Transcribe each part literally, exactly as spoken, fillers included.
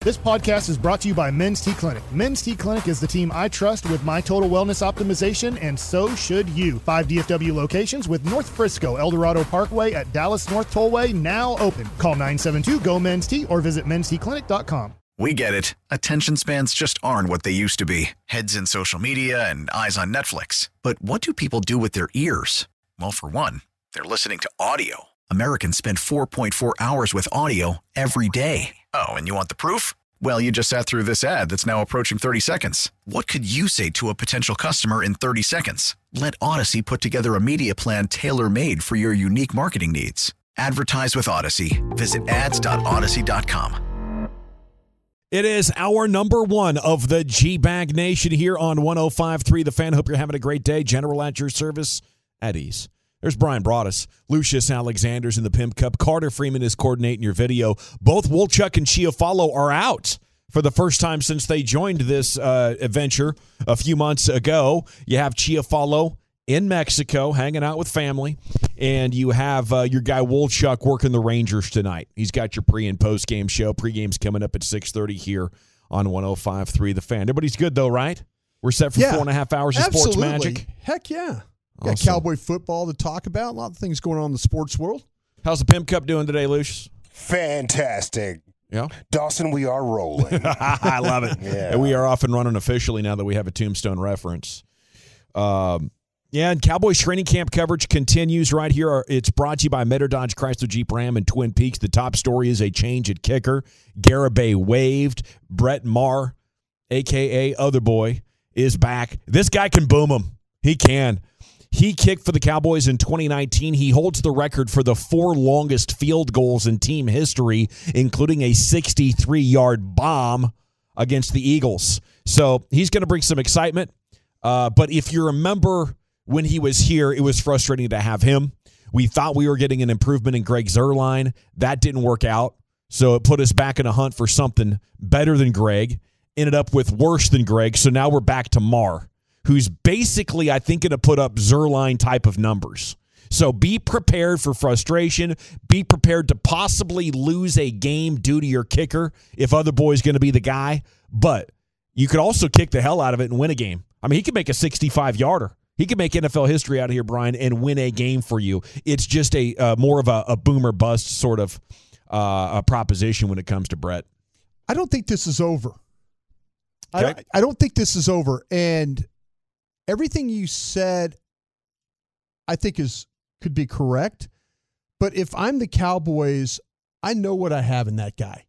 This podcast is brought to you by Men's T Clinic. Men's T Clinic is the team I trust with my total wellness optimization, and so should you. Five D F W locations with North Frisco, El Dorado Parkway at Dallas North Tollway now open. Call nine seven two, G O, MEN'S T or visit mens t clinic dot com. We get it. Attention spans just aren't what they used to be. Heads in social media and eyes on Netflix. But what do people do with their ears? Well, for one, they're listening to audio. Americans spend four point four hours with audio every day. Oh, and you want the proof? Well, you just sat through this ad that's now approaching thirty seconds. What could you say to a potential customer in thirty seconds? Let Odyssey put together a media plan tailor-made for your unique marketing needs. Advertise with Odyssey. Visit ads dot odyssey dot com. It is our number one of the G-Bag Nation here on one oh five point three The Fan. Hope you're having a great day. General at your service at ease. There's Brian Broaddus, Lucius Alexander's in the Pimp Cup. Carter Freeman is coordinating your video. Both Wolchuk and Chiafalo are out for the first time since they joined this uh, adventure a few months ago. You have Chiafalo in Mexico hanging out with family, and you have uh, your guy Wolchuk working the Rangers tonight. He's got your pre- and post-game show. Pre-game's coming up at six thirty here on one oh five point three The Fan. Everybody's good, though, right? We're set for yeah, four and a half hours of absolutely. sports magic. Heck yeah. Awesome. Got Cowboy football to talk about. A lot of things going on in the sports world. How's the Pimp Cup doing today, Lucius? Fantastic. Yeah. Dawson, we are rolling. I love it. Yeah. And we are off and running officially now that we have a Tombstone reference. Um, yeah, and Cowboys training camp coverage continues right here. It's brought to you by Metter Dodge Chrysler Jeep Ram in Twin Peaks. The top story is a change at kicker. Garibay waived. Brett Maher, a k a. Other Boy, is back. This guy can boom them. He can. He kicked for the Cowboys in twenty nineteen. He holds the record for the four longest field goals in team history, including a sixty-three-yard bomb against the Eagles. So he's going to bring some excitement. Uh, but if you remember when he was here, it was frustrating to have him. We thought we were getting an improvement in Greg Zuerlein. That didn't work out. So it put us back in a hunt for something better than Greg. Ended up with worse than Greg. So now we're back to Maher, who's basically, I think, going to put up Zuerlein type of numbers. So be prepared for frustration. Be prepared to possibly lose a game due to your kicker if Other Boy's going to be the guy. But you could also kick the hell out of it and win a game. I mean, he could make a sixty-five-yarder. He could make N F L history out of here, Brian, and win a game for you. It's just a uh, more of a, a boomer bust sort of uh, a proposition when it comes to Brett. I don't think this is over. Okay. I, I don't think this is over. And everything you said, I think is could be correct. But if I'm the Cowboys, I know what I have in that guy.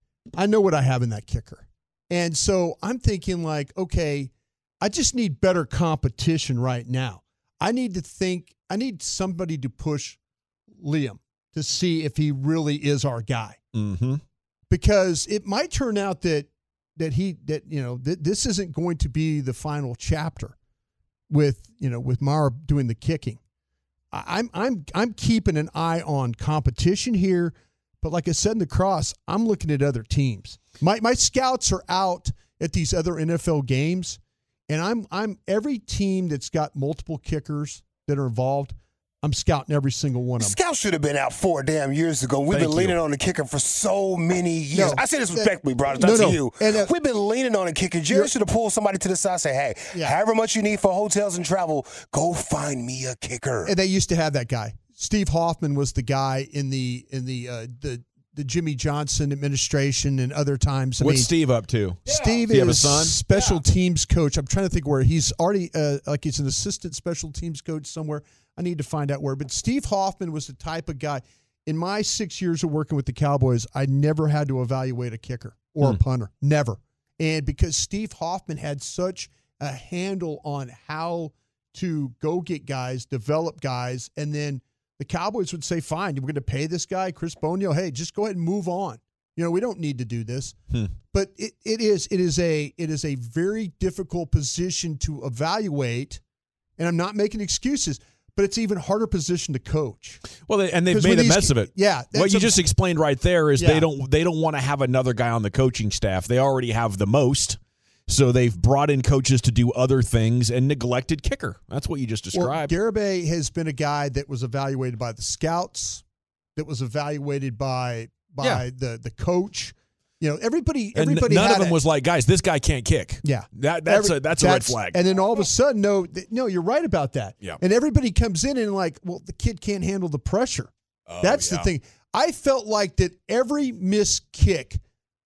I know what I have in that kicker. And so I'm thinking like, okay, I just need better competition right now. I need to think, I need somebody to push Liam to see if he really is our guy. Mm-hmm. Because it might turn out that that he that you know th- this isn't going to be the final chapter with you know with Maher doing the kicking. I, I'm I'm I'm keeping an eye on competition here, but like I said in the cross, I'm looking at other teams. My my scouts are out at these other N F L games, and I'm I'm every team that's got multiple kickers that are involved, I'm scouting every single one of them. Scouts should have been out four damn years ago. We've Thank been leaning you. on the kicker for so many years. No, I say this that- respectfully, brother. no, That's no. to you. And, uh, We've been leaning on the kicker. Jerry should have pulled somebody to the side and say, hey, Yeah. however much you need for hotels and travel, go find me a kicker. And they used to have that guy. Steve Hoffman was the guy in the in the uh, the the Jimmy Johnson administration and other times. I What's mean, Steve up to? Steve Does he have a is son? special teams coach. I'm trying to think where he's already uh, like he's an assistant special teams coach somewhere. I need to find out where. But Steve Hoffman was the type of guy. In my six years of working with the Cowboys, I never had to evaluate a kicker or Hmm. a punter. Never. And because Steve Hoffman had such a handle on how to go get guys, develop guys, and then the Cowboys would say, fine, we're going to pay this guy, Chris Bonio. Hey, just go ahead and move on. You know, we don't need to do this. Hmm. But it, it is it is a it is a very difficult position to evaluate, and I'm not making excuses, but it's an even harder position to coach. Well, they, and they've 'Cause made when a these- mess of it. Yeah, What that's you a- just explained right there is Yeah. they don't they don't want to have another guy on the coaching staff. They already have the most. So they've brought in coaches to do other things and neglected kicker. That's what you just described. Well, Garibay has been a guy that was evaluated by the scouts, that was evaluated by by Yeah. the the coach. You know, everybody, And everybody. none had of them a, was like, guys, this guy can't kick. Yeah, that that's Every, a that's a red flag. And then all of a sudden, no, th- no, you're right about that. Yeah. And everybody comes in and like, well, the kid can't handle the pressure. Oh, That's yeah. the thing. I felt like that every missed kick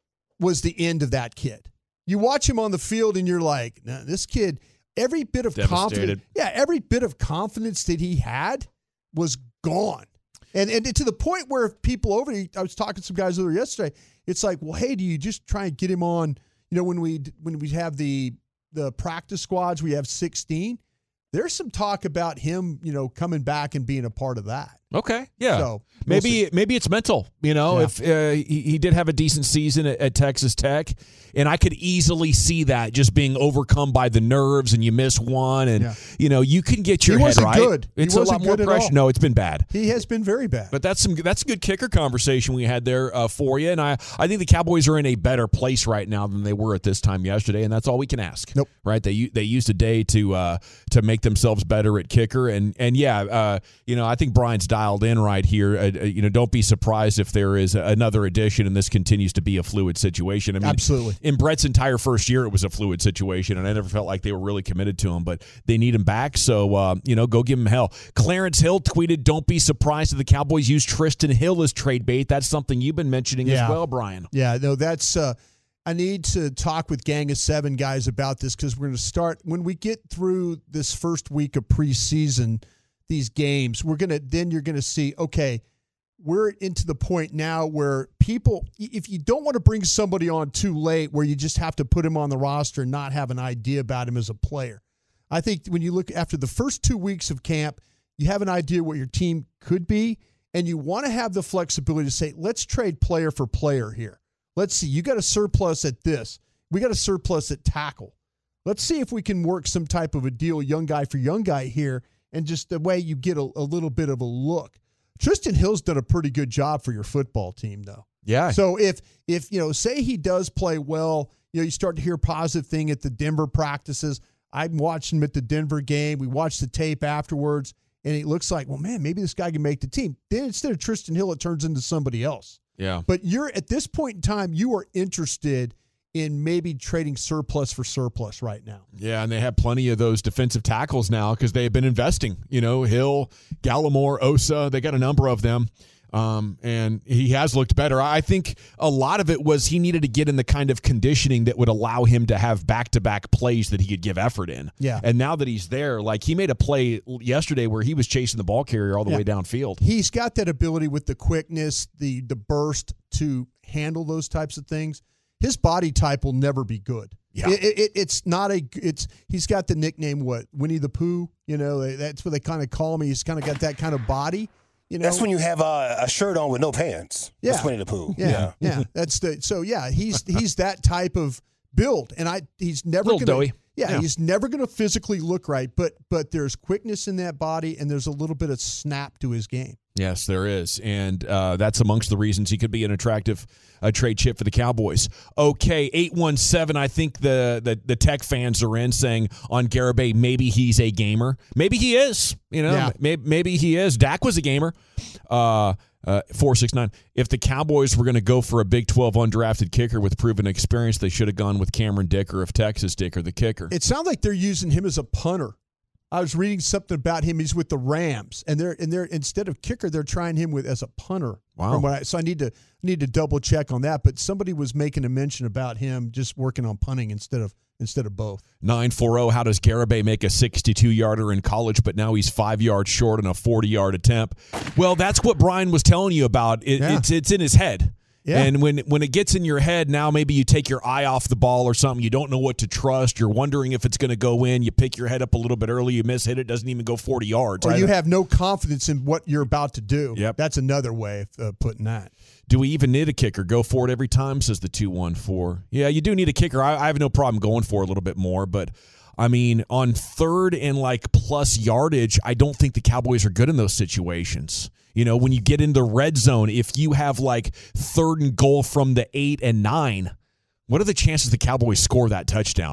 was the end of that kid. You watch him on the field and you're like, nah, this kid, every bit of confidence, yeah, every bit of confidence that he had was gone. And and to the point where people over, I was talking to some guys over yesterday, it's like, well, hey, do you just try and get him on, you know, when we when we have the the practice squads, we have sixteen. There's some talk about him, you know, coming back and being a part of that. Okay, yeah. So we'll maybe see. maybe it's mental. You know, Yeah. if uh, he, he did have a decent season at, at Texas Tech, and I could easily see that just being overcome by the nerves, and you miss one, and Yeah. you know you can get your He head wasn't right. good. He It's a wasn't lot more good at pressure. all. No, it's been bad. He has been very bad. But that's some that's a good kicker conversation we had there uh, for you, and I, I think the Cowboys are in a better place right now than they were at this time yesterday, and that's all we can ask. Nope. Right? They u- they used a day to uh, to make themselves better at kicker, and and yeah, uh, you know I think Brian's dialed in right here. Uh, uh, you know, don't be surprised if there is another addition, and this continues to be a fluid situation. I mean, Absolutely. In Brett's entire first year, it was a fluid situation, and I never felt like they were really committed to him. But they need him back, so uh, you know, go give him hell. Clarence Hill tweeted, "Don't be surprised if the Cowboys use Tristan Hill as trade bait." That's something you've been mentioning Yeah. as well, Brian. Yeah, no, that's. Uh, I need to talk with Gang of Seven guys about this because we're going to start when we get through this first week of preseason. These games, we're gonna then you're gonna see. Okay, we're into the point now where people, if you don't want to bring somebody on too late, where you just have to put him on the roster and not have an idea about him as a player. I think when you look after the first two weeks of camp, you have an idea what your team could be, and you want to have the flexibility to say, let's trade player for player here. Let's see, you got a surplus at this. We got a surplus at tackle. Let's see if we can work some type of a deal, young guy for young guy here, and just the way you get a, a little bit of a look. Tristan Hill's done a pretty good job for your football team, though. Yeah. So if, if you know, say he does play well, you know, you start to hear positive thing at the Denver practices. I'm watching him at the Denver game. We watched the tape afterwards, and it looks like, well, man, maybe this guy can make the team. Then instead of Tristan Hill, it turns into somebody else. Yeah. But you're at this point in time, you are interested in maybe trading surplus for surplus right now. Yeah, and they have plenty of those defensive tackles now because they have been investing. You know, Hill, Gallimore, Osa, they got a number of them. Um, and he has looked better. I think a lot of it was he needed to get in the kind of conditioning that would allow him to have back-to-back plays that he could give effort in. Yeah. And now that he's there, like he made a play yesterday where he was chasing the ball carrier all the Yeah. way downfield. He's got that ability with the quickness, the the burst to handle those types of things. His body type will never be good. Yeah. It, it, it's not a. It's he's got the nickname what Winnie the Pooh. You know that's what they kind of call him. He's kind of got that kind of body. You know, That's when you have uh, a shirt on with no pants. Yeah. That's Winnie the Pooh. Yeah, yeah. That's the so yeah. He's he's that type of build, and I he's never Little gonna, doughy. Yeah, Yeah. he's never going to physically look right, but but there's quickness in that body, and there's a little bit of snap to his game. Yes, there is, and uh, that's amongst the reasons he could be an attractive uh, trade chip for the Cowboys. Okay, eight one seven, I think the, the the Tech fans are in saying on Garibay, maybe he's a gamer. Maybe he is. You know, Yeah. maybe, maybe he is. Dak was a gamer. Uh, uh, four six nine. If the Cowboys were going to go for a Big twelve undrafted kicker with proven experience, they should have gone with Cameron Dicker of Texas, Dicker the kicker. It sounds like they're using him as a punter. I was reading something about him. He's with the Rams, and they're and they're instead of kicker, they're trying him with as a punter. Wow. From what I, so I need to need to double check on that. But somebody was making a mention about him just working on punting instead of instead of both. nine forty, how does Garibay make a sixty-two-yarder in college, but now he's five yards short on a forty-yard attempt? Well, that's what Brian was telling you about. It, Yeah. It's it's in his head. Yeah. And when when it gets in your head, now maybe you take your eye off the ball or something. You don't know what to trust. You're wondering if it's going to go in. You pick your head up a little bit early. You miss hit. It doesn't even go forty yards. Or right? you have no confidence in what you're about to do. Yep. That's another way of uh, putting that. Do we even need a kicker? Go for it every time, says the two one four. Yeah, you do need a kicker. I, I have no problem going for it a little bit more, but I mean, on third and like plus yardage, I don't think the Cowboys are good in those situations. You know, when you get in the red zone, if you have like third and goal from the eight and nine, what are the chances the Cowboys score that touchdown?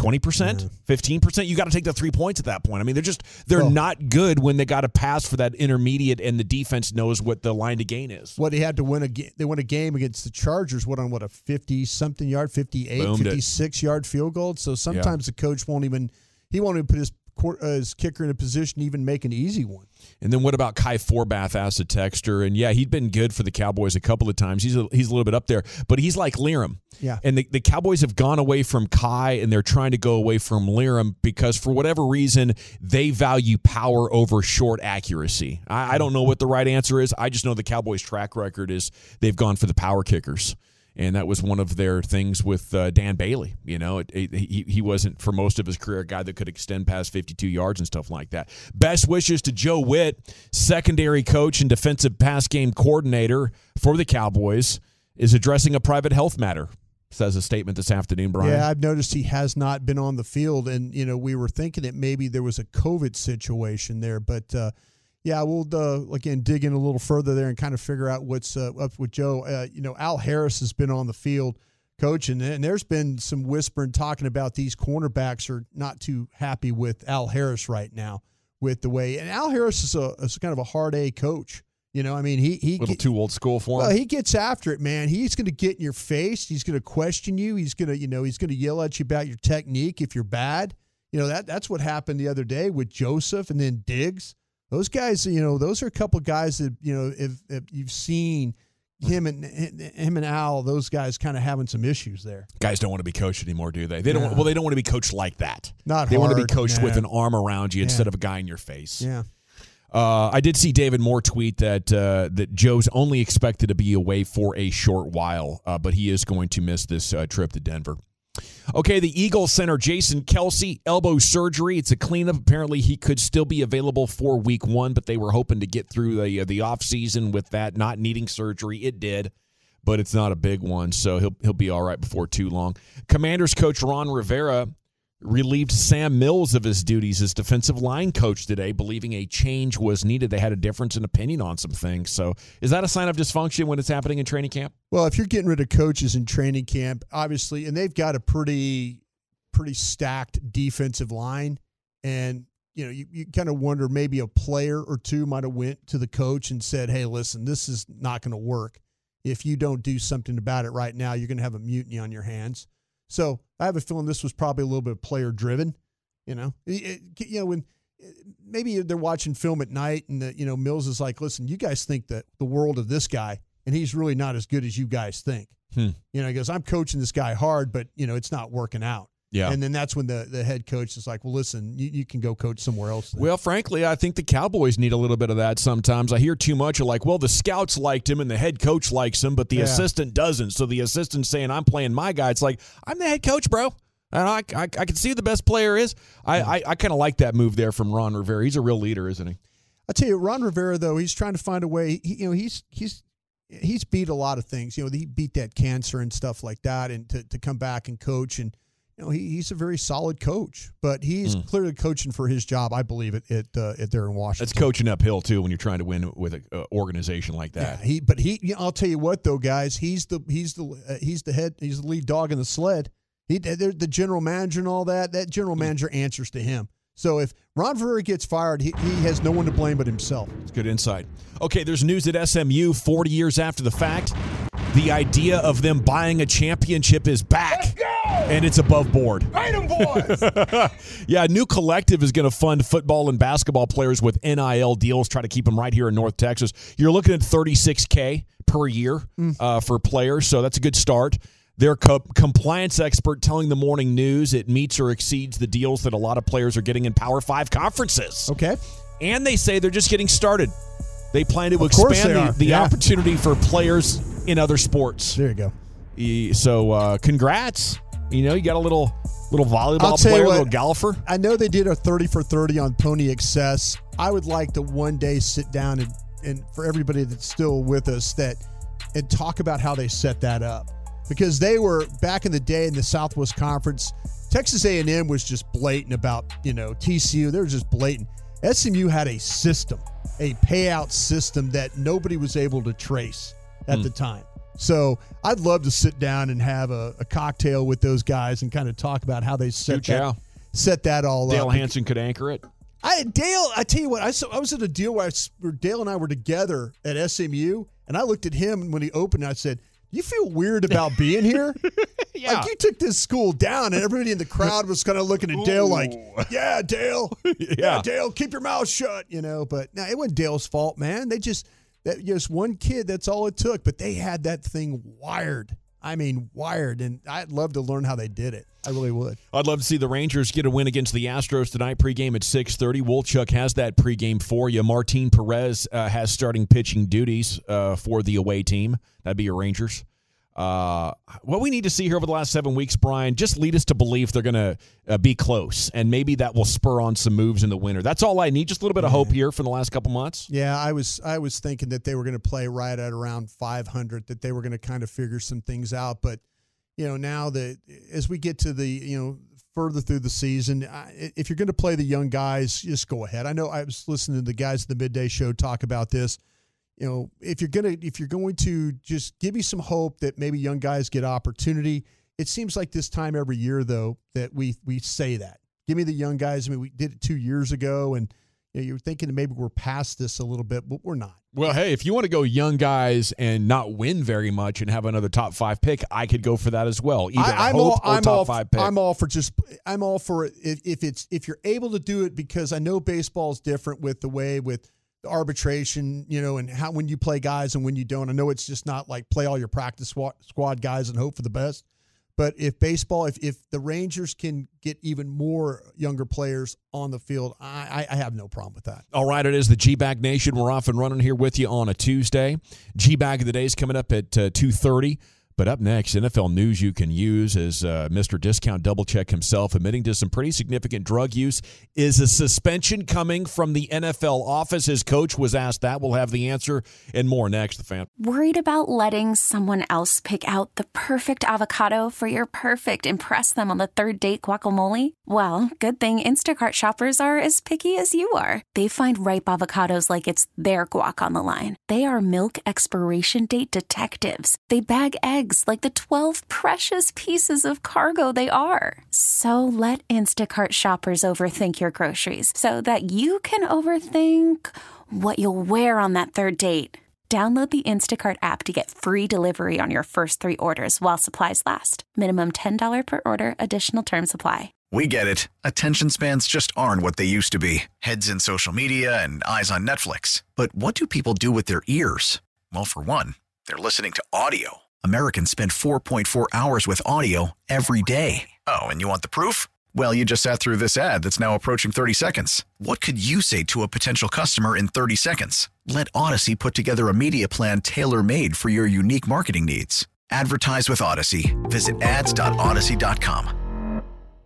twenty percent, Yeah. fifteen percent. You got to take the three points at that point. I mean, they're just they're Well, not good when they got to pass for that intermediate, and the defense knows what the line to gain is. What he had to win a ga- they won a game against the Chargers. What on what a fifty something yard, fifty-eight, Boomed it. fifty-six yard field goal. So sometimes the coach won't even he won't even put his court- uh, his kicker in a position to even make an easy one. And then what about Kai Forbath, asked a texter? And yeah, he'd been good for the Cowboys a couple of times. He's a, he's a little bit up there, but he's like Lirim. Yeah. And the, the Cowboys have gone away from Kai, and they're trying to go away from Lirim because for whatever reason, they value power over short accuracy. I, I don't know what the right answer is. I just know the Cowboys' track record is they've gone for the power kickers. And that was one of their things with uh, Dan Bailey. You know, it, it, he he wasn't, for most of his career, a guy that could extend past fifty-two yards and stuff like that. Best wishes to Joe Witt, secondary coach and defensive pass game coordinator for the Cowboys, is addressing a private health matter, says a statement this afternoon, Brian. Yeah, I've noticed he has not been on the field, and you know we were thinking that maybe there was a COVID situation there, but uh, yeah, we'll uh, again dig in a little further there and kind of figure out what's uh, up with Joe. Uh, you know, Al Harris has been on the field coaching, and there's been some whispering talking about these cornerbacks are not too happy with Al Harris right now with the way. And Al Harris is a is kind of a hard A coach. You know, I mean, he he a little too old school for him. Well, he gets after it, man. He's going to get in your face. He's going to question you. He's going to, you know, he's going to yell at you about your technique if you're bad. You know, that that's what happened the other day with Joseph and then Diggs. Those guys, you know, those are a couple guys that, you know, if, if you've seen him and him and Al, those guys kind of having some issues there. Guys don't want to be coached anymore, do they? They don't. No. Well, they don't want to be coached like that. Not They want to be hard, coached no. with an arm around you Yeah. instead of a guy in your face. Yeah. Uh, I did see David Moore tweet that uh, that Joe's only expected to be away for a short while, uh, but he is going to miss this uh, trip to Denver. Okay, the Eagles center Jason Kelce, elbow surgery. It's a cleanup. Apparently, he could still be available for week one, but they were hoping to get through the uh, the offseason with that not needing surgery. It did, but it's not a big one, so he'll he'll be all right before too long. Commanders coach Ron Rivera relieved Sam Mills of his duties as defensive line coach today, believing a change was needed. They had a difference in opinion on some things. So is that a sign of dysfunction when it's happening in training camp? Well, if you're getting rid of coaches in training camp, obviously, and they've got a pretty pretty stacked defensive line, and you know, you, you kind of wonder maybe a player or two might have went to the coach and said, hey, listen, this is not going to work. If you don't do something about it right now, you're going to have a mutiny on your hands. So I have a feeling this was probably a little bit player driven, you know, it, it, you know, when maybe they're watching film at night and the, you know, Mills is like, listen, you guys think that the world of this guy, and he's really not as good as you guys think. Hmm. You know, he goes, I'm coaching this guy hard, but you know, it's not working out. Yeah. And then that's when the, the head coach is like, well, listen, you, you can go coach somewhere else then. Well, frankly, I think the Cowboys need a little bit of that sometimes. I hear too much of like, well, the scouts liked him and the head coach likes him, but the Yeah. assistant doesn't. So the assistant's saying, I'm playing my guy. It's like, I'm the head coach, bro. And I, I, I can see who the best player is. I, I, I kind of like that move there from Ron Rivera. He's a real leader, isn't he? I tell you, Ron Rivera, though, he's trying to find a way. He, you know, he's he's he's beat a lot of things. You know, he beat that cancer and stuff like that, and to, to come back and coach. And you know, he, he's a very solid coach, but he's Mm. clearly coaching for his job. I believe it at uh, at there in Washington. That's coaching uphill too when you're trying to win with an uh, organization like that. Yeah, he. But he. You know, I'll tell you what, though, guys. He's the he's the uh, he's the head. He's the lead dog in the sled. He, they're the general manager and all that. That general manager answers to him. So if Ron Rivera gets fired, he, he has no one to blame but himself. It's good insight. Okay, there's news at S M U forty years after the fact. The idea of them buying a championship is back. Let's go! And it's above board. Pay them boys! Yeah, a new collective is going to fund football and basketball players with N I L deals, try to keep them right here in North Texas. You're looking at thirty-six K per year Mm. uh, for players, so that's a good start. Their co- compliance expert telling the Morning News it meets or exceeds the deals that a lot of players are getting in Power Five conferences. Okay. And they say they're just getting started. They plan to Of course they expand are. the, the Yeah. opportunity for players in other sports. There you go. E- So, uh, congrats. You know, you got a little little I'll volleyball tell you player, what, little golfer. I know they did a thirty for thirty on Pony Excess. I would like to one day sit down and, and for everybody that's still with us that and talk about how they set that up. Because they were, back in the day in the Southwest Conference, Texas A and M was just blatant about, you know, T C U. They were just blatant. S M U had a system, a payout system that nobody was able to trace at Hmm. the time. So I'd love to sit down and have a, a cocktail with those guys and kind of talk about how they set Huge, that, yeah. set that all Dale up. Hansen could anchor it. I Dale, I tell you what, I, saw, I was at a deal where, I, where Dale and I were together at S M U, and I looked at him when he opened, and I said, "You feel weird about being here?" Yeah. Like, you took this school down, and everybody in the crowd was kind of looking at Dale like, "Yeah, Dale, yeah. yeah, Dale, keep your mouth shut," you know. But no, it wasn't Dale's fault, man. They just that just one kid. That's all it took. But they had that thing wired. I mean, wired, and I'd love to learn how they did it. I really would. I'd love to see the Rangers get a win against the Astros tonight. Pregame at six thirty. Wolchuk has that pregame for you. Martin Perez uh, has starting pitching duties uh, for the away team. That'd be your Rangers. Uh, what we need to see here over the last seven weeks, Brian, just lead us to believe they're going to uh, be close, and maybe that will spur on some moves in the winter. That's all I need. Just a little bit of hope here for the last couple months. Yeah, I was I was thinking that they were going to play right at around five hundred, that they were going to kind of figure some things out. But, you know, now that as we get to the, you know, further through the season, I, if you're going to play the young guys, just go ahead. I know I was listening to the guys at the midday show talk about this. You know, if you're gonna if you're going to just give me some hope that maybe young guys get opportunity. It seems like this time every year, though, that we we say that. Give me the young guys. I mean, we did it two years ago, and you know, you're thinking that maybe we're past this a little bit, but we're not. Well, hey, if you want to go young guys and not win very much and have another top five pick, I could go for that as well. Either I, I'm hope all, or I'm top all, five pick. I'm all for just. I'm all for it if, if it's if you're able to do it, because I know baseball is different with the way with the arbitration, you know, and how when you play guys and when you don't. I know it's just not like play all your practice squad, squad guys and hope for the best. But if baseball, if if the Rangers can get even more younger players on the field, I, I have no problem with that. All right, it is the G-Bag Nation. We're off and running here with you on a Tuesday. G-Bag of the Day is coming up at uh, two thirty. But up next, N F L news you can use as uh, Mister Discount Double Check himself admitting to some pretty significant drug use. Is a suspension coming from the N F L office? His coach was asked that. We'll have the answer and more next. The Fan. Worried about letting someone else pick out the perfect avocado for your perfect impress them on the third date guacamole? Well, good thing Instacart shoppers are as picky as you are. They find ripe avocados like it's their guac on the line. They are milk expiration date detectives. They bag eggs like the twelve precious pieces of cargo they are. So let Instacart shoppers overthink your groceries so that you can overthink what you'll wear on that third date. Download the Instacart app to get free delivery on your first three orders while supplies last. Minimum ten dollars per order. Additional terms apply. We get it. Attention spans just aren't what they used to be. Heads in social media and eyes on Netflix. But what do people do with their ears? Well, for one, they're listening to audio. Americans spend four point four hours with audio every day. Oh, and you want the proof? Well, you just sat through this ad that's now approaching thirty seconds. What could you say to a potential customer in thirty seconds? Let Odyssey put together a media plan tailor-made for your unique marketing needs. Advertise with Odyssey. Visit ads dot odyssey dot com.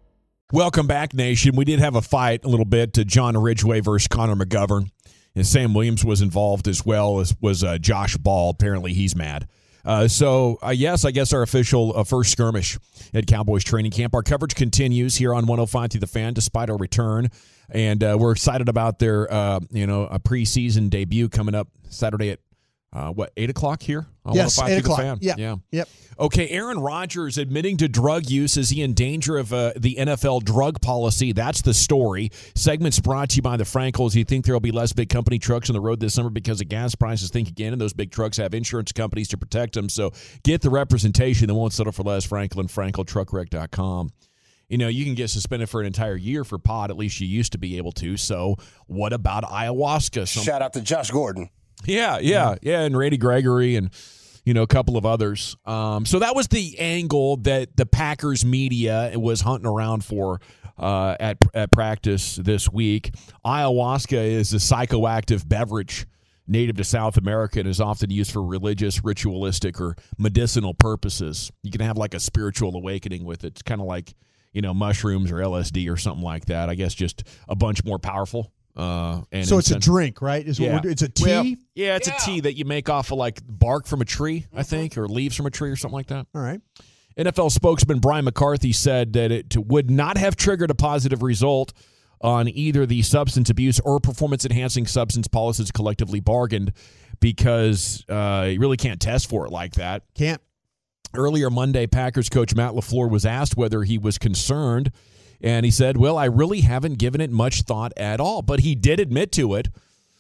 Welcome back, Nation. We did have a fight a little bit to John Ridgway versus Connor McGovern. And Sam Williams was involved as well as was uh, Josh Ball. Apparently he's mad. Uh, so, uh, yes, I guess our official uh, first skirmish at Cowboys training camp. Our coverage continues here on one oh five through the Fan despite our return. And uh, we're excited about their, uh, you know, a preseason debut coming up Saturday at, uh, what, eight o'clock here? On Yes, eight o'clock. The Fan. Yeah. yeah. Yep. Okay, Aaron Rodgers admitting to drug use. Is he in danger of uh, the N F L drug policy? That's the story. Segment's brought to you by the Frankels. You think there will be less big company trucks on the road this summer because of gas prices? Think again, and those big trucks have insurance companies to protect them. So get the representation that won't settle for less. Franklin, Frankel, truck wreck dot com. You know, you can get suspended for an entire year for pot. At least you used to be able to. So what about ayahuasca? Some- Shout out to Josh Gordon. Yeah, yeah, yeah, and Randy Gregory and, you know, a couple of others. Um, so that was the angle that the Packers media was hunting around for uh, at, at practice this week. Ayahuasca is a psychoactive beverage native to South America and is often used for religious, ritualistic, or medicinal purposes. You can have like a spiritual awakening with it. It's kind of like, you know, mushrooms or L S D or something like that. I guess just a bunch more powerful. Uh, and so it's incense. a drink, right? Is Yeah. what we're, it's a tea. Well, yeah, it's Yeah. a tea that you make off of like bark from a tree, I think, or leaves from a tree or something like that. All right. N F L spokesman Brian McCarthy said that it would not have triggered a positive result on either the substance abuse or performance-enhancing substance policies collectively bargained because uh, you really can't test for it like that. Can't. Earlier Monday, Packers coach Matt LaFleur was asked whether he was concerned, and he said, well, I really haven't given it much thought at all. But he did admit to it.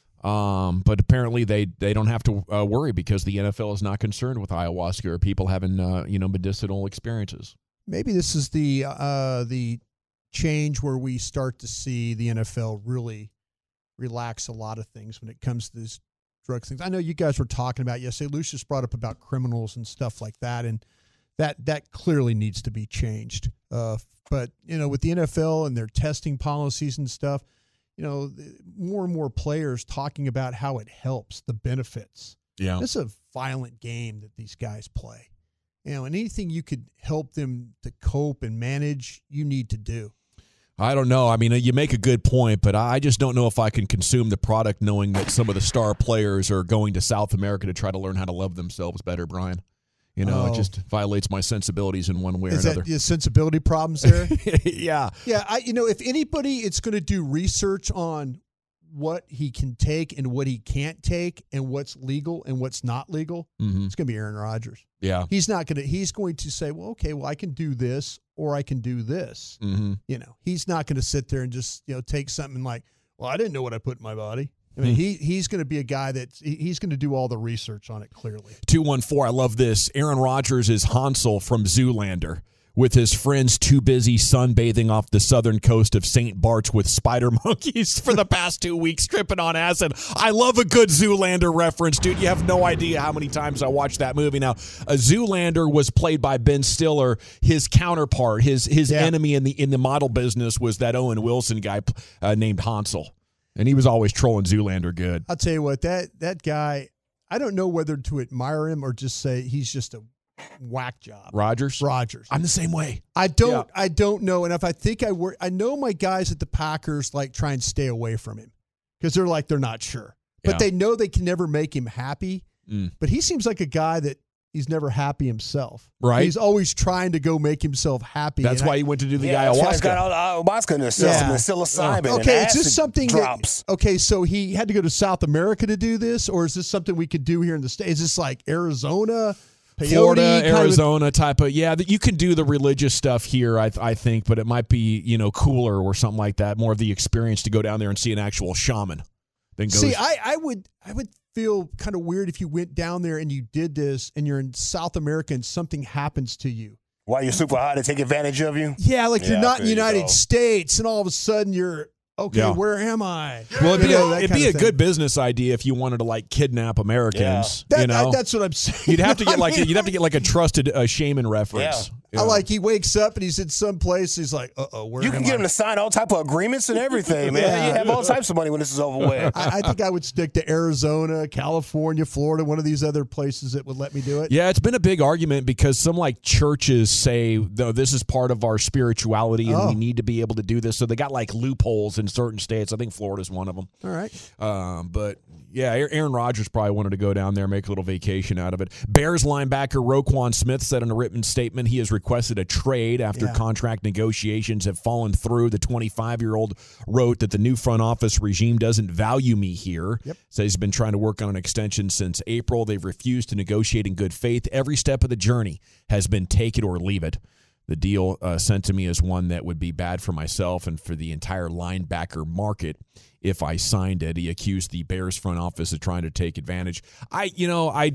Um, but apparently they, they don't have to uh, worry because the N F L is not concerned with ayahuasca or people having uh, you know medicinal experiences. Maybe this is the uh, the change where we start to see the N F L really relax a lot of things when it comes to these drug things. I know you guys were talking about yesterday. Lucius brought up about criminals and stuff like that, and that that clearly needs to be changed. Uh, but you know, with the N F L and their testing policies and stuff, you know, more and more players talking about how it helps, the benefits. Yeah, this is a violent game that these guys play. You know, and anything you could help them to cope and manage, you need to do. I don't know. I mean, you make a good point, but I just don't know if I can consume the product knowing that some of the star players are going to South America to try to learn how to love themselves better, Brian. You know, Oh. it just violates my sensibilities in one way or Is another. that your sensibility problems there? yeah. Yeah, I you know, if anybody it's going to do research on what he can take and what he can't take and what's legal and what's not legal, Mm-hmm. it's going to be Aaron Rodgers. Yeah. He's not going to he's going to say, "Well, okay, well I can do this or I can do this." Mm-hmm. You know, he's not going to sit there and just, you know, take something like, "Well, I didn't know what I put in my body." I mean, Hmm. he he's going to be a guy that he's going to do all the research on it clearly. two one four, I love this. Aaron Rodgers is Hansel from Zoolander with his friends too busy sunbathing off the southern coast of Saint Bart's with spider monkeys for the past two weeks, tripping on acid. I love a good Zoolander reference, dude. You have no idea how many times I watched that movie. Now, a Zoolander was played by Ben Stiller. His counterpart, his his Yeah. enemy in the in the model business was that Owen Wilson guy uh, named Hansel. And he was always trolling Zoolander good. I'll tell you what, that that guy, I don't know whether to admire him or just say he's just a whack job. Rodgers? Rodgers. I'm the same way. I don't Yeah. I don't know. And if I think I work, I know my guys at the Packers like try and stay away from him because they're like, they're not sure. But Yeah. they know they can never make him happy. Mm. But he seems like a guy that he's never happy himself. Right. He's always trying to go make himself happy. That's And why I- he went to do the Yeah, this guy's ayahuasca. got all the ayahuasca in the system Yeah. and psilocybin and Okay, is acid this something drops. That, okay, so he had to go to South America to do this, or is this something we could do here in the States? Is this like Arizona, peyote, Florida, kind of- Arizona type of, yeah, that you can do the religious stuff here, I, I think, but it might be, you know, cooler or something like that. More of the experience to go down there and see an actual shaman than go. See, I, I would I would feel kind of weird if you went down there and you did this and you're in South America and something happens to you. Why you're super high to take advantage of you? Yeah, like Yeah, you're not in the there you United go. States and all of a sudden you're, okay, Yeah. where am I? well, it'd You be, know, a, that it'd kind be a of thing. good business idea if you wanted to like kidnap Americans. That, you know, I- that's what I'm saying. you'd have to get I like mean, you'd have to get like a trusted uh, shaman reference. I like he wakes up and he's in some place. He's like, uh oh, where You am can get I? him to sign all type of agreements and everything, man. Yeah. You have all types of money when this is over with. I, I think I would stick to Arizona, California, Florida, one of these other places that would let me do it. Yeah, it's been a big argument because some like churches say, no, this is part of our spirituality and Oh. we need to be able to do this. So they got like loopholes in certain states. I think Florida's one of them. All right. Um, but yeah, Aaron Rodgers probably wanted to go down there, make a little vacation out of it. Bears linebacker Roquan Smith said in a written statement he has requested a trade after Yeah. contract negotiations have fallen through. The twenty-five-year-old wrote that the new front office regime doesn't value me here. Yep. Says he's been trying to work on an extension since April. They've refused to negotiate in good faith. Every step of the journey has been take it or leave it. The deal uh, sent to me is one that would be bad for myself and for the entire linebacker market if I signed it. He accused the Bears front office of trying to take advantage. I, you know, I,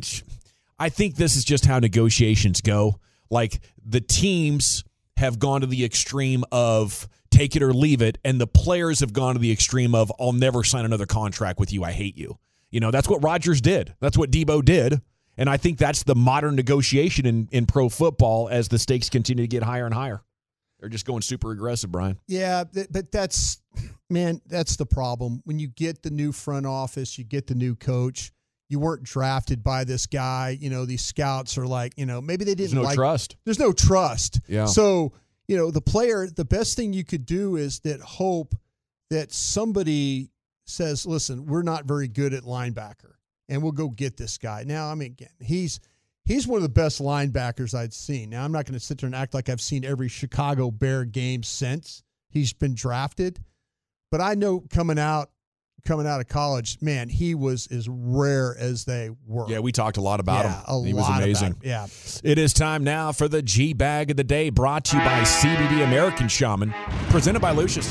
I think this is just how negotiations go. Like the teams have gone to the extreme of take it or leave it, and the players have gone to the extreme of I'll never sign another contract with you. I hate you. You know, that's what Rodgers did. That's what Debo did. And I think that's the modern negotiation in, in pro football as the stakes continue to get higher and higher. They're just going super aggressive, Brian. Yeah, th- but that's, man, that's the problem. When you get the new front office, you get the new coach, you weren't drafted by this guy. You know, these scouts are like, you know, maybe they didn't There's no like. trust. There's no trust. Yeah. So, you know, the player, the best thing you could do is that hope that somebody says, listen, we're not very good at linebacker, and we'll go get this guy. Now, I mean, again, he's he's one of the best linebackers I'd seen. Now, I'm not going to sit there and act like I've seen every Chicago Bear game since he's been drafted, but I know coming out, coming out of college, man, he was as rare as they were. Yeah, we talked a lot about yeah, him. A he was lot amazing. About, yeah. It is time now for the G Bag of the Day, brought to you by C B D American Shaman, presented by Lucius.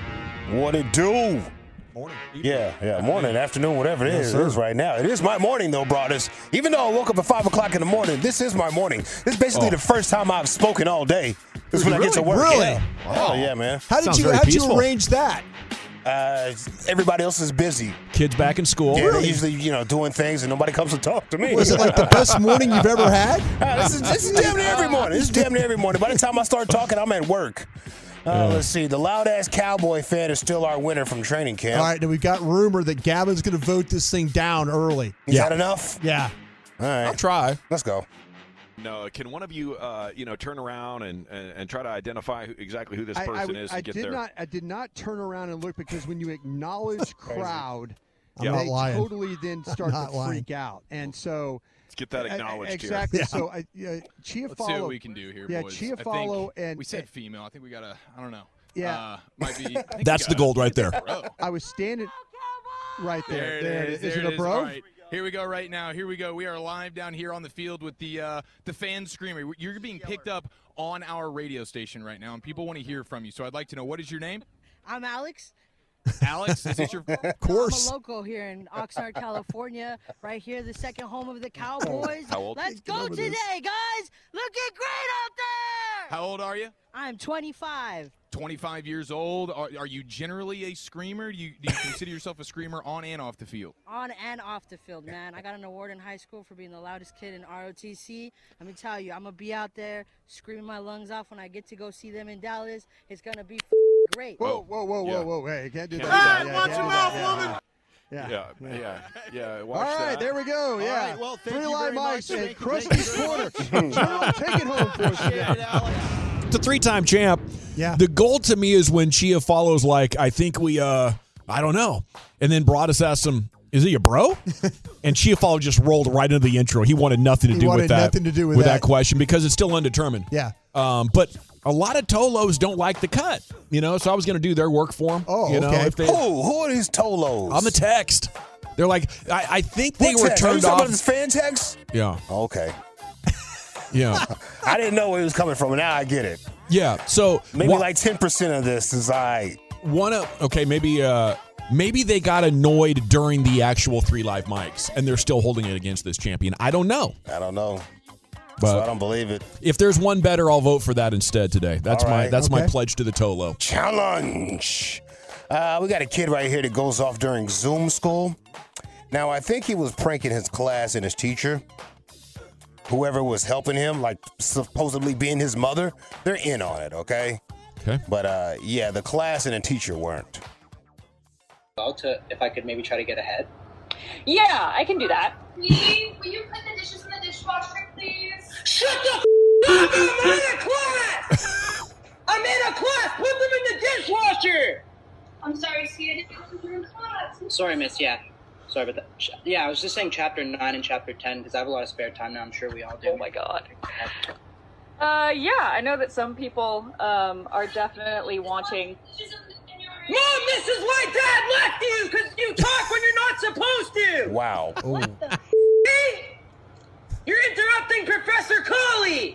What it do? Morning. Yeah, yeah, morning, afternoon, whatever it Yes, is, sir. it is right now. It is my morning, though, brothers. Even though I woke up at five o'clock in the morning, this is my morning. This is basically Oh. the first time I've spoken all day. This is when I get to work. Really? Yeah. Oh, yeah, man. How did Sounds you very how did peaceful. you arrange that? Uh, everybody else is busy. Kids back in school. Yeah, they're usually, you know, doing things, and nobody comes to talk to me. Was it like the best morning you've ever had? Ah, this, is, this is damn near every morning. This is damn near every morning. By the time I start talking, I'm at work. Uh, let's see. The loud-ass Cowboy fan is still our winner from training camp. All right, now we've got rumor that Gavin's going to vote this thing down early. Is Yeah. that enough? Yeah. All right. I'll try. Let's go. No, can one of you, uh, you know, turn around and, and, and try to identify who, exactly who this I, person I, is I and get did there? not. I did not turn around and look because when you acknowledge crowd, I'm they not lying. totally then start not to lying. freak out, and so Let's get that uh, acknowledged exactly. here. So I, uh, Chia Let's see follow. what we can do here, Yeah, boys. Chia I think follow and we said female. I think we gotta. I don't know. Yeah. uh, might be. I think we That's the gotta- gold right there. Bro. I was standing right there. There it is. Is there it a is. bro? All right. Here we go right now. Here we go. We are live down here on the field with the uh, the fan screamer. You're being picked up on our radio station right now, and people want to hear from you. So I'd like to know, what is your name? I'm Alex. Alex, is this your Of course. I'm a local here in Oxnard, California. Right here, the second home of the Cowboys. How old? Let's go Remember today, this. guys. Looking great out there. How old are you? I'm twenty-five. twenty-five years old. Are, are you generally a screamer? Do you, do you consider yourself a screamer on and off the field? On and off the field, man. I got an award in high school for being the loudest kid in R O T C. Let me tell you, I'm going to be out there screaming my lungs off when I get to go see them in Dallas. It's going to be f- great. Whoa, whoa, whoa, Yeah. whoa, whoa! Hey, you can't do Can't that. do Yeah, that. yeah, can't do that. Yeah. Yeah, yeah, yeah. Watch All right, that. there we go. Yeah. right, well, thank Three you live very mics much. and Thank you, Krusty's thank corner. General, take it home for us today. It's a three-time champ. Yeah. The goal to me is when Chia follows, like, I think we, uh, I don't know. And then Broadus asked him, is he a bro? And Chia follow just rolled right into the intro. He wanted nothing to He do wanted with that. nothing to do with that. that. question because it's still undetermined. Yeah. Um, but a lot of Tolos don't like the cut, you know, so I was going to do their work for them. Oh, you know, okay. if they, Who? Who are these Tolos? on the text. They're like, I, I think they What were text? Are you turned talking off. about this fan text? Yeah, Okay. yeah, I didn't know where it was coming from, and now I get it. yeah. So Maybe wha- like ten percent of this is I. one of okay, maybe uh, maybe they got annoyed during the actual three live mics, and they're still holding it against this champion. I don't know, I don't know. but so I don't believe it. if there's one better, I'll vote for that instead today. That's All my right. that's my Okay. pledge to the Tolo. Challenge. Uh, we got a kid right here that goes off during Zoom school. Now, I think he was pranking his class and his teacher. Whoever was helping him, like supposedly being his mother, they're in on it, okay? Okay. But uh, yeah, the class and the teacher weren't. To if I could maybe try to get ahead. Yeah, I can do that. Please, will you put the dishes in the dishwasher, please? Shut the f- up! I'm in a class! I'm in a class! Put them in the dishwasher! I'm sorry, see, I didn't know you were in class. Sorry, miss. Yeah. Sorry about that. Ch- Yeah, I was just saying chapter nine and chapter ten because I have a lot of spare time now. I'm sure we all do. Oh my god. Uh, yeah, I know that some people um, are definitely wanting. Mom, this is why Dad left you! Because you talk when you're not supposed to! Wow. See? You're interrupting Professor Colley!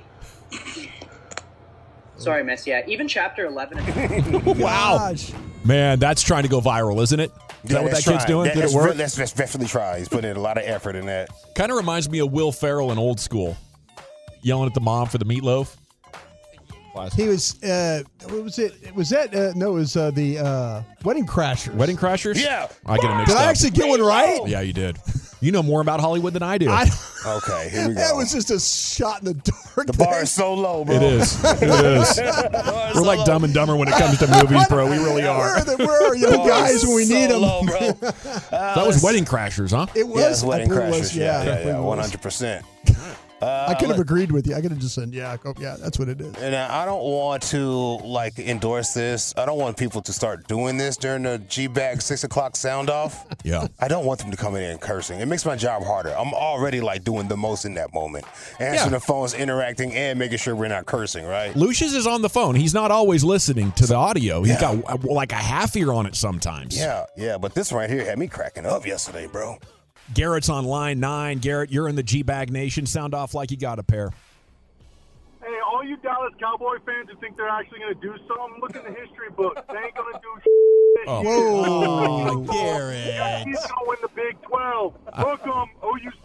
Sorry, miss. Yeah, even chapter eleven. And- Wow, Gosh. man, that's trying to go viral, isn't it? Is that what that that's kid's trying. doing? That- Did it that's, work? re- that's, that's definitely trying. He's putting in a lot of effort in that. Kind of reminds me of Will Ferrell in Old School, yelling at the mom for the meatloaf. He was, uh, what was it? Was that, uh, no, it was uh, the uh, Wedding Crashers. Wedding Crashers? Yeah. I get it mixed Did I up. actually get one right? Yeah, you did. You know more about Hollywood than I do. I, Okay, here we go. that was just a shot in the dark. the bar is so low, bro. It is. It is. We're like Dumb and Dumber when it comes to movies, bro. We really Where are. are, the, where are young guys when we so need them? low, bro. That was Wedding Crashers, huh? It was. Yeah, it's I Wedding believe it Crashers. was, Yeah, I yeah, believe yeah, it was. one hundred percent. Uh, I could have agreed with you. I could have just said, yeah, go, yeah, that's what it is. And I don't want to, like, endorse this. I don't want people to start doing this during the G-Bag six o'clock sound-off. Yeah. I don't want them to come in and cursing. It makes my job harder. I'm already, like, doing the most in that moment. Answering Yeah. the phones, interacting, and making sure we're not cursing, right? Lucius is on the phone. He's not always listening to the audio. He's Yeah. got uh, like a half ear on it sometimes. Yeah, yeah, but this right here had me cracking up yesterday, bro. Garrett's on line nine. Garrett, you're in the G-Bag Nation. Sound off like you got a pair. Hey, all you Dallas Cowboy fans who think they're actually going to do something, look in the history books. They ain't going to do shit. Oh. Whoa, Garrett. He's going to win the Big twelve. Hook 'em. Oh, you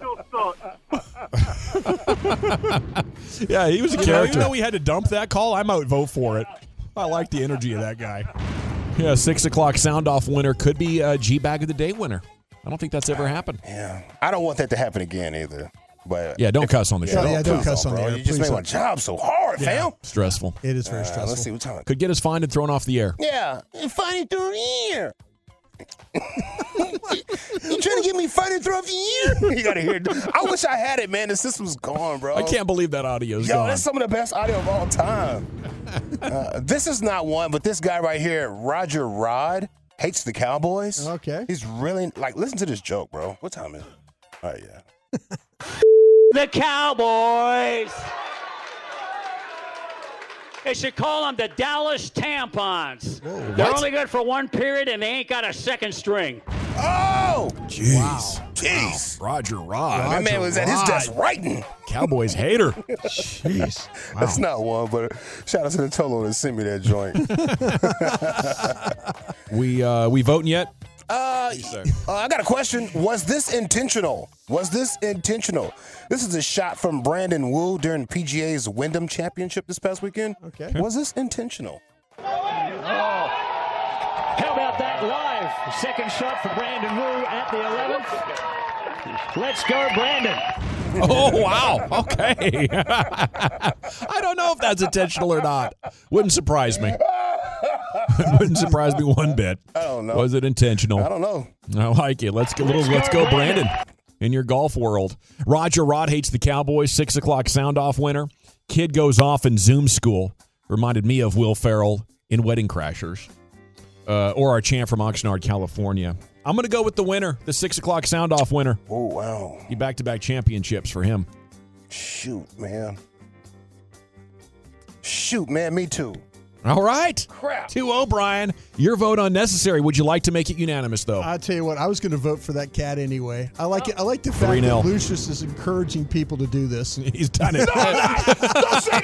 still suck. Yeah, he was a You know, character. even Even though we had to dump that call, I might vote for it. I like the energy of that guy. Yeah, six o'clock sound off winner could be a G-Bag of the Day winner. I don't think that's ever happened. Yeah, I don't want that to happen again either. But Yeah, don't cuss on the show. Yeah, don't please cuss on the bro. air. You just Please made my don't. job so hard, Yeah. fam. Stressful. It is very Uh, stressful. let's see what time. Could get us fined and thrown off the air. Yeah, funny through the ear. You trying to get me funny through the ear? You gotta hear it. I wish I had it, man. The system's gone, bro. I can't believe that audio's Yo, gone. that's some of the best audio of all time. uh, this is not one, but this guy right here, Roger Rod, hates the Cowboys. Okay. He's really, like, listen to this joke, bro. What time is it? All right, yeah. The Cowboys. They should call them the Dallas Tampons. They're what? only good for one period, and they ain't got a second string. Oh! Jeez. Jeez. Roger Rod. That man was at his desk writing. Cowboys hater. Jeez. Wow. That's not one, but shout out to the Tolo that sent me that joint. We uh, we voting yet? Uh, uh, I got a question. Was this intentional? Was this intentional? This is a shot from Brandon Wu during P G A's Wyndham Championship this past weekend. Okay. Was this intentional? Oh. How about that live? Second shot for Brandon Wu at the eleventh. Let's go, Brandon. Oh, wow. Okay. I don't know if that's intentional or not. Wouldn't surprise me. Wouldn't surprise me one bit. I don't know. Was it intentional? I don't know. I like it. Let's go, little, let's go, Brandon, in your golf world. Roger Rod hates the Cowboys. Six o'clock sound off winner. Kid goes off in Zoom school. Reminded me of Will Ferrell in Wedding Crashers, uh, or our champ from Oxnard, California. I'm going to go with the winner, the six o'clock sound off winner. Oh, wow. He back-to-back championships for him. Shoot, man. Shoot, man. Me too. All right. Crap. two oh, Brian. Your vote unnecessary. Would you like to make it unanimous, though? I'll tell you what, I was going to vote for that cat anyway. I like it. I like the fact three nil. that Lucius is encouraging people to do this. He's done it. Don't say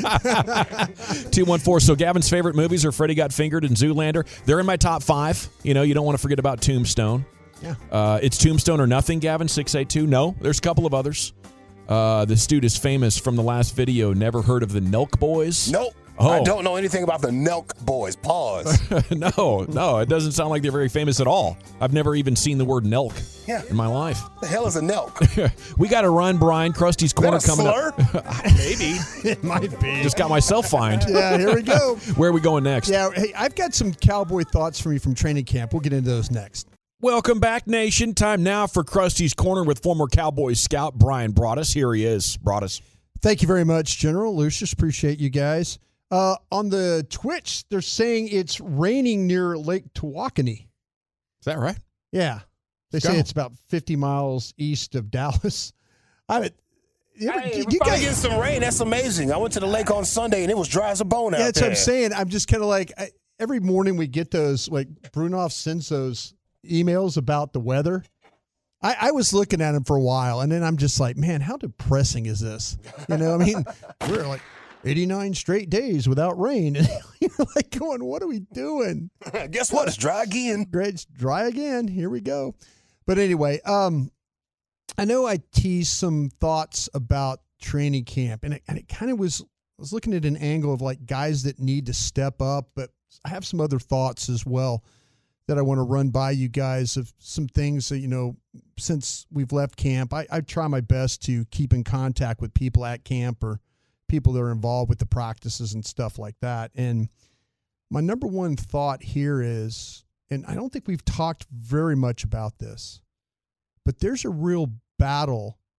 that. two one four. So Gavin's favorite movies are Freddy Got Fingered and Zoolander. They're in my top five. You know, you don't want to forget about Tombstone. Yeah. Uh, it's Tombstone or nothing, Gavin, six eight two. No, there's a couple of others. Uh, this dude is famous from the last video. Never heard of the Nelk Boys? Nope. Oh. I don't know anything about the Nelk Boys. Pause. no, no, it doesn't sound like they're very famous at all. I've never even seen the word Nelk Yeah. in my life. The hell is a Nelk? We got to run, Brian. Krusty's Corner Is that a coming slur? up. Maybe. It might be. Just got myself fined. Yeah, here we go. Where are we going next? Yeah, hey, I've got some Cowboy thoughts for you from training camp. We'll get into those next. Welcome back, Nation. Time now for Krusty's Corner with former Cowboys scout Brian Broaddus. Here he is. Broaddus. Thank you very much, General Lucius. Appreciate you guys. Uh, on the Twitch, they're saying it's raining near Lake Tawakoni. Is that right? Yeah. They Let's say go. it's about fifty miles east of Dallas. I mean, you, ever- Hey, you we probably guys- getting some rain. That's amazing. I went to the lake on Sunday and it was dry as a bone out Yeah, that's there. what I'm saying. I'm just kind of like, I, every morning we get those, like, Brunoff sends those emails about the weather. I, I was looking at them for a while, and then I'm just like, man, how depressing is this? You know, I mean, we're like eighty-nine straight days without rain. And you're like going, what are we doing? Guess what? It's dry again. Great, it's dry again. Here we go. But anyway, um, I know I teased some thoughts about training camp, and it, and it kind of was, I was looking at an angle of like guys that need to step up, but I have some other thoughts as well that I want to run by you guys of some things that, you know, since we've left camp, I, I try my best to keep in contact with people at camp or people that are involved with the practices and stuff like that. And my number one thought here is, and I don't think we've talked very much about this, but there's a real battle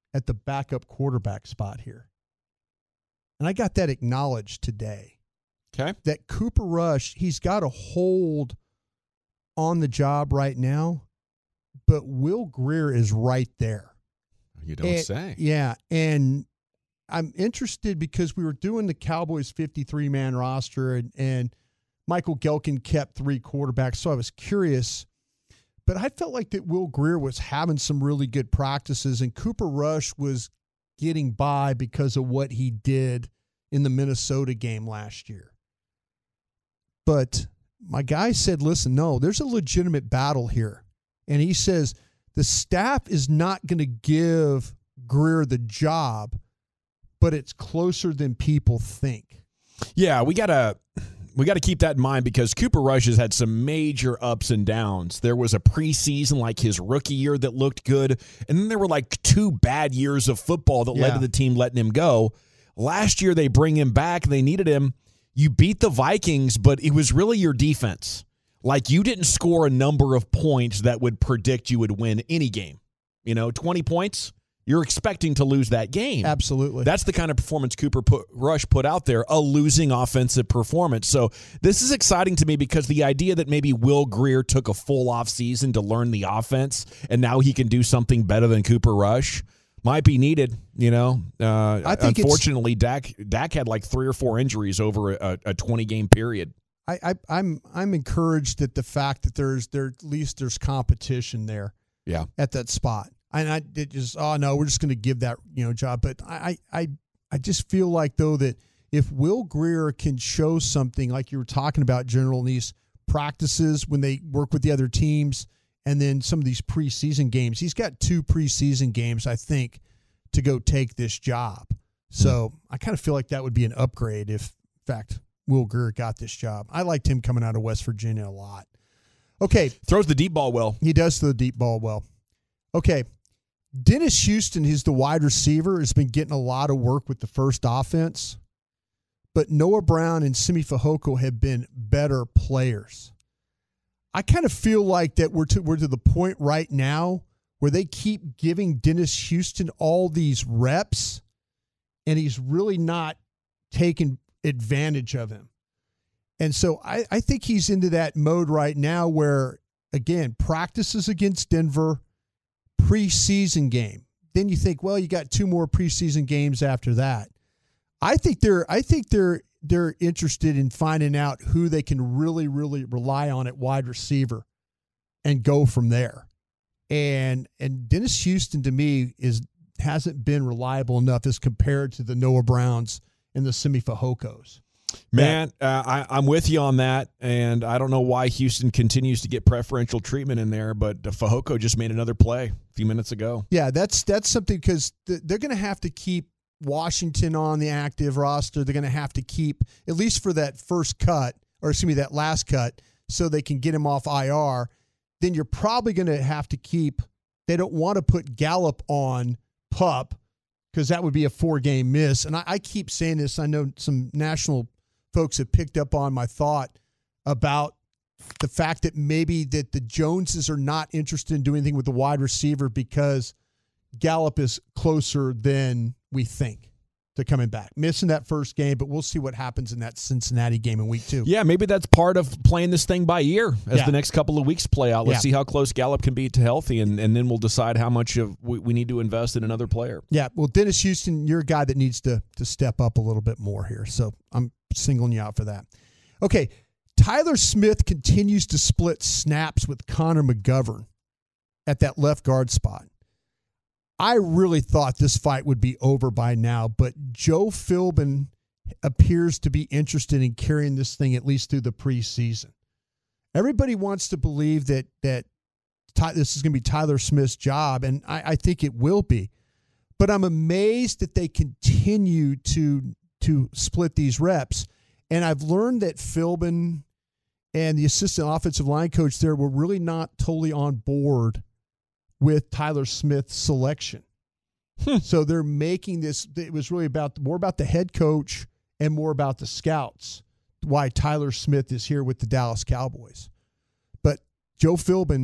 at the backup quarterback spot here. And I got that acknowledged today. Okay. That Cooper Rush, he's got a hold on the job right now, but Will Grier is right there. You don't and, say. Yeah, and I'm interested because we were doing the Cowboys fifty-three man roster, and, and Michael Gelkin kept three quarterbacks, so I was curious. But I felt like that Will Grier was having some really good practices, and Cooper Rush was getting by because of what he did in the Minnesota game last year. But my guy said, listen, no, there's a legitimate battle here. And he says the staff is not going to give Grier the job, but it's closer than people think. Yeah, we got to we got to keep that in mind because Cooper Rush has had some major ups and downs. There was a preseason like his rookie year that looked good, and then there were like two bad years of football that Yeah. led to the team letting him go. Last year they bring him back, they needed him. You beat the Vikings, but it was really your defense. Like you didn't score a number of points that would predict you would win any game. You know, twenty points, you're expecting to lose that game. Absolutely. That's the kind of performance Cooper put, Rush put out there, a losing offensive performance. So this is exciting to me because the idea that maybe Will Grier took a full offseason to learn the offense and now he can do something better than Cooper Rush might be needed, you know. Uh, I think unfortunately, Dak Dak had like three or four injuries over a, a twenty-game period. I, I, I'm I'm encouraged at the fact that there's there at least there's competition there. Yeah. At that spot. And I did just oh no, we're just going to give that you know job. But I, I I just feel like though that if Will Grier can show something like you were talking about, General, in these practices when they work with the other teams, and then some of these preseason games, he's got two preseason games, I think, to go take this job. So I kind of feel like that would be an upgrade if, in fact, Will Grier got this job. I liked him coming out of West Virginia a lot. Okay. Throws the deep ball well. He does throw the deep ball well. Okay. Dennis Houston, he's the wide receiver, has been getting a lot of work with the first offense. But Noah Brown and Simi Fehoko have been better players. I kind of feel like that we're to, we're to the point right now where they keep giving Dennis Houston all these reps, and he's really not taking advantage of him. And so I, I think he's into that mode right now where, again, practices against Denver, preseason game. Then you think, well, you got two more preseason games after that. I think they're I think they're they're interested in finding out who they can really, really rely on at wide receiver and go from there. And and Dennis Houston to me is hasn't been reliable enough as compared to the Noah Browns and the Simi Fehokos. Man, uh, I, I'm with you on that, and I don't know why Houston continues to get preferential treatment in there, but Fehoko just made another play a few minutes ago. Yeah, that's that's something because th- they're going to have to keep Washington on the active roster. They're going to have to keep, at least for that first cut, or excuse me, that last cut, so they can get him off I R. Then you're probably going to have to keep, they don't want to put Gallup on PUP because that would be a four-game miss. And I, I keep saying this. I know some national folks have picked up on my thought about the fact that maybe that the Joneses are not interested in doing anything with the wide receiver because Gallup is closer than we think to coming back. Missing that first game, but we'll see what happens in that Cincinnati game in week two. Yeah, maybe that's part of playing this thing by ear as Yeah. the next couple of weeks play out. Let's Yeah. see how close Gallup can be to healthy, and, and then we'll decide how much of we, we need to invest in another player. Yeah, well, Dennis Houston, you're a guy that needs to to step up a little bit more here. So I'm singling you out for that. Okay, Tyler Smith continues to split snaps with Connor McGovern at that left guard spot. I really thought this fight would be over by now, but Joe Philbin appears to be interested in carrying this thing at least through the preseason. Everybody wants to believe that that Ty, this is going to be Tyler Smith's job, and I, I think it will be. But I'm amazed that they continue to to split these reps. And I've learned that Philbin and the assistant offensive line coach there were really not totally on board with Tyler Smith's selection. So they're making this, it was really about more about the head coach and more about the scouts, why Tyler Smith is here with the Dallas Cowboys. But Joe Philbin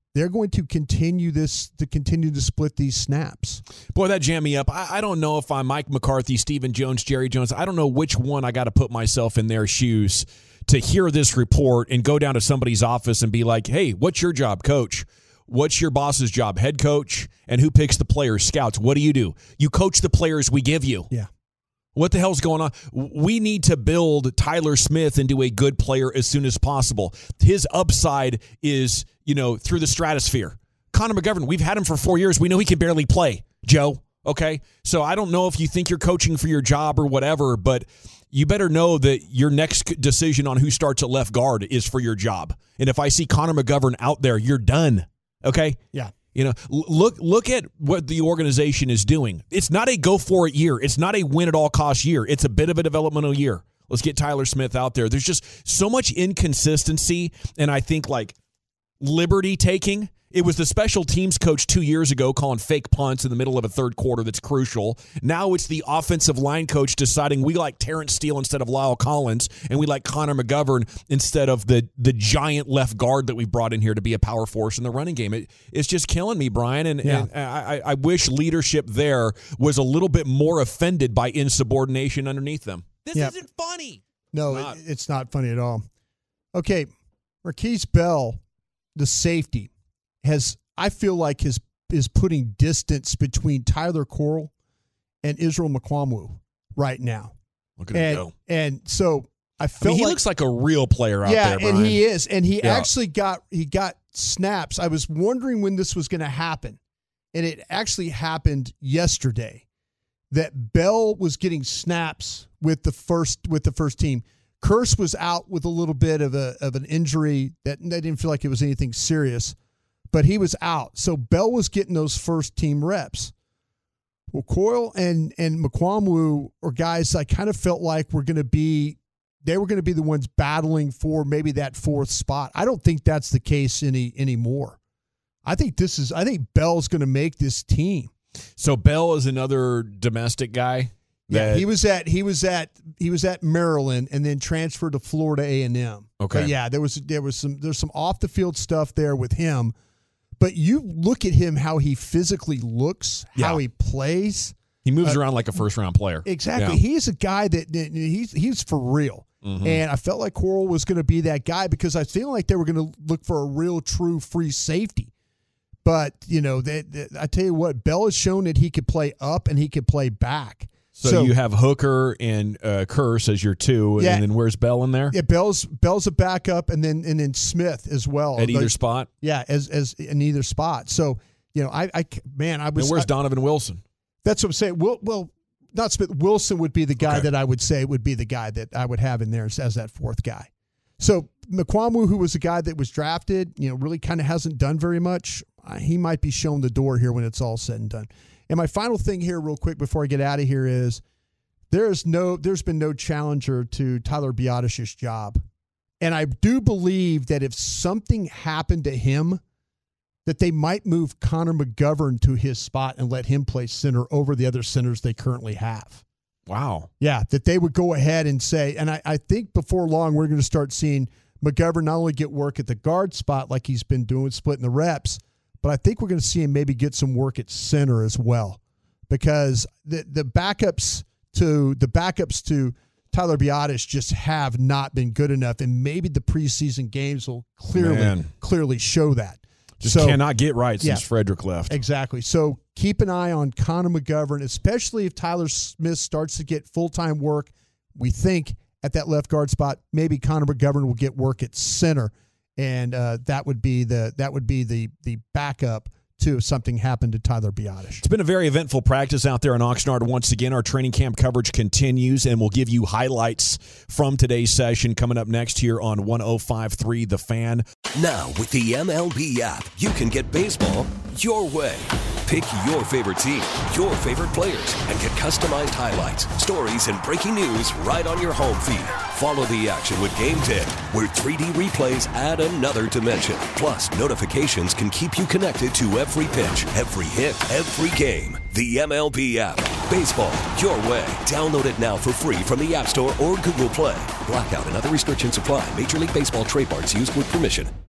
they're going to continue this to continue to split these snaps. Boy, that jammed me up. I, I don't know if I'm Mike McCarthy, Stephen Jones, Jerry Jones. I don't know which one I got to put myself in their shoes to hear this report and go down to somebody's office and be like, hey, what's your job, coach? What's your boss's job, head coach? And who picks the players, scouts? What do you do? You coach the players we give you. Yeah. What the hell's going on? We need to build Tyler Smith into a good player as soon as possible. His upside is, you know, through the stratosphere. Connor McGovern, we've had him for four years. We know he can barely play, Joe. Okay? So I don't know if you think you're coaching for your job or whatever, but you better know that your next decision on who starts at left guard is for your job. And if I see Connor McGovern out there, you're done. Okay? Yeah. You know, look look at what the organization is doing. It's not a go-for-it year. It's not a win-at-all-cost year. It's a bit of a developmental year. Let's get Tyler Smith out there. There's just so much inconsistency, and I think, like, liberty-taking. It was the special teams coach two years ago calling fake punts in the middle of a third quarter that's crucial. Now it's the offensive line coach deciding we like Terrence Steele instead of Lyle Collins, and we like Connor McGovern instead of the the giant left guard that we brought in here to be a power force in the running game. It, it's just killing me, Brian, and, Yeah. and I, I wish leadership there was a little bit more offended by insubordination underneath them. This Yep. isn't funny. No, It's not. it, it's not funny at all. Okay, Marquise Bell, the safety, has I feel like is is putting distance between Tyler Corral and Israel Mukuamu right now. Look at him And go. and so I I feel mean, he like looks like a real player out yeah, there, Brian. and he is, and he Yeah. actually got he got snaps. I was wondering when this was going to happen, and it actually happened yesterday. That Bell was getting snaps with the first with the first team. Curse was out with a little bit of a of an injury that they didn't feel like it was anything serious, but he was out. So Bell was getting those first team reps. Well, Coyle and and Mukuamu are guys I kind of felt like were going to be they were going to be the ones battling for maybe that fourth spot. I don't think that's the case any anymore. I think this is I think Bell's going to make this team. So Bell is another domestic guy. Yeah, that- he was at he was at he was at Maryland and then transferred to Florida A and M. Okay. But yeah, there was there was some there's some off the field stuff there with him. But you look at him, how he physically looks, how Yeah. he plays. He moves Uh, around like a first round player. Exactly. Yeah. He's a guy that, that he's he's for real. Mhm. And I felt like Coral was going to be that guy because I feel like they were going to look for a real, true free safety. But, you know, they, they, I tell you what, Bell has shown that he could play up and he could play back. So, you have Hooker and uh, Curse as your two, and, Yeah. then where's Bell in there? Yeah, Bell's Bell's a backup, and then and then Smith as well At either Like, spot? Yeah, as as in either spot. So you know, I, I man, I was. And where's I- Donovan Wilson? That's what I'm saying. Well, well, not Smith. Wilson would be the guy Okay. that I would say would be the guy that I would have in there as, as that fourth guy. So Mukuamu, who was a guy that was drafted, you know, really kind of hasn't done very much. Uh, he might be shown the door here when it's all said and done. And my final thing here, real quick, before I get out of here, is there is no, there's been no challenger to Tyler Biadasz's job, and I do believe that if something happened to him, that they might move Connor McGovern to his spot and let him play center over the other centers they currently have. Wow. Yeah, that they would go ahead and say, and I, I think before long we're going to start seeing McGovern not only get work at the guard spot like he's been doing, splitting the reps, but I think we're going to see him maybe get some work at center as well, because the the backups to the backups to Tyler Biadasz just have not been good enough, and maybe the preseason games will clearly Man. clearly show that. Just So- cannot get right since Yeah. Frederick left. Exactly. So keep an eye on Connor McGovern, especially if Tyler Smith starts to get full-time work. We think at that left guard spot, maybe Connor McGovern will get work at center, and uh, that would be the that would be the the backup to if something happened to Tyler Biadasz. It's been a very eventful practice out there in Oxnard. Once again, our training camp coverage continues, and we'll give you highlights from today's session coming up next here on one oh five point three The Fan. Now, with the M L B app, you can get baseball your way. Pick your favorite team, your favorite players, and get customized highlights, stories, and breaking news right on your home feed. Follow the action with Game Day, where three D replays add another dimension. Plus, notifications can keep you connected to every pitch, every hit, every game. The M L B app. Baseball your way. Download it now for free from the App Store or Google Play. Blackout and other restrictions apply. Major League Baseball trademarks used with permission.